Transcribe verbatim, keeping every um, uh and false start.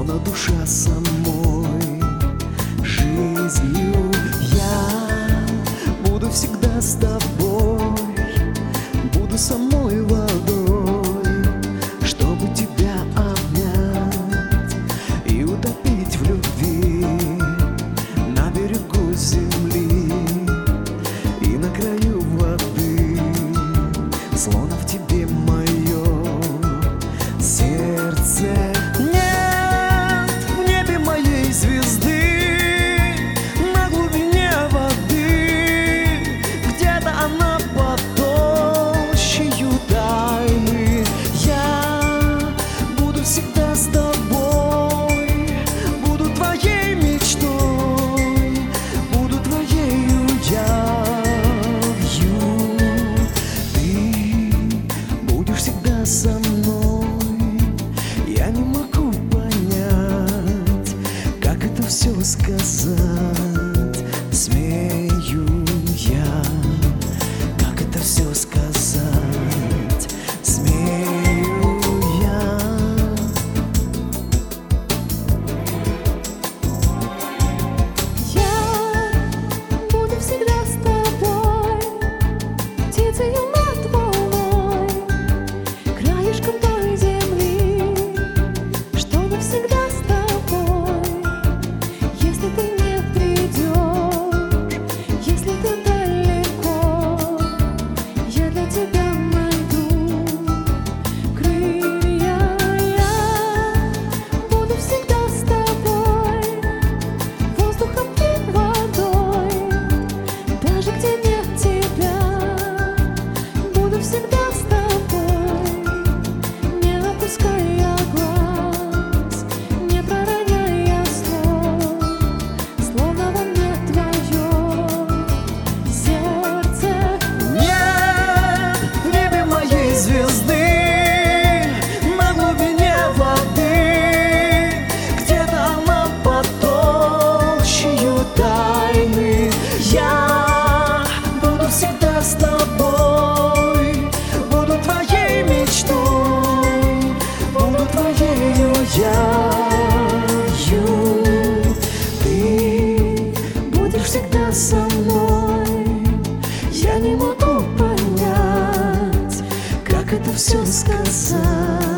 словно душа самой жизнью. Я буду всегда с тобой, буду самой водой, чтобы тебя обнять и утопить в любви на берегу земли и на краю воды, словно в тебе мое сердце. Нет в небе моей звезды, на глубине воды, где-то она под толщею тайны. Я буду всегда с тобой, буду твоей мечтой, буду твоею явью. Ты будешь всегда со мной. Я не могу понять, как это все сказать. Смею я, как это все сказать. Смею я. Я буду всегда с тобой, птицею над волной, краешком той земли, что навсегда с тобой. Если ты не придешь, если ты далеко, я для тебя найду крылья. Я буду всегда с тобой, воздухом и водой, даже где нет тебя. Буду всегда с тобой, не опуская глаз, не пророняя слов, словно во мне твое сердце. Нет в небе моей звезды, на глубине воды, где-то она под толщею тайны. Я буду всегда с тобой, буду твоей мечтой, буду твоею явью. Ты будешь всегда со мной. Я не могу понять, как это все сказать.